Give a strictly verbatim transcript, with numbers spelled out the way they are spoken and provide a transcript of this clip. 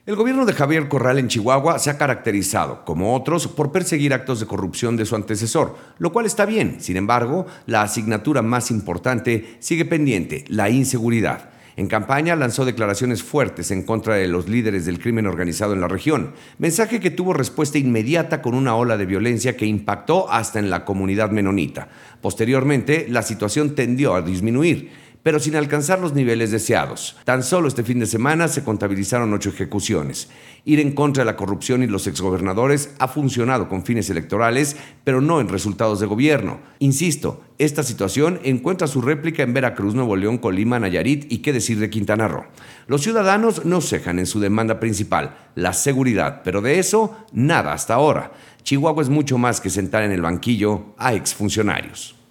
El gobierno de Javier Corral en Chihuahua se ha caracterizado, como otros, por perseguir actos de corrupción de su antecesor, lo cual está bien. Sin embargo, la asignatura más importante sigue pendiente: la inseguridad. En campaña lanzó declaraciones fuertes en contra de los líderes del crimen organizado en la región, mensaje que tuvo respuesta inmediata con una ola de violencia que impactó hasta en la comunidad menonita. Posteriormente, la situación tendió a disminuir, pero sin alcanzar los niveles deseados. Tan solo este fin de semana se contabilizaron ocho ejecuciones. Ir en contra de la corrupción y los exgobernadores ha funcionado con fines electorales, pero no en resultados de gobierno. Insisto, esta situación encuentra su réplica en Veracruz, Nuevo León, Colima, Nayarit y qué decir de Quintana Roo. Los ciudadanos no cejan en su demanda principal, la seguridad, pero de eso nada hasta ahora. Chihuahua es mucho más que sentar en el banquillo a exfuncionarios.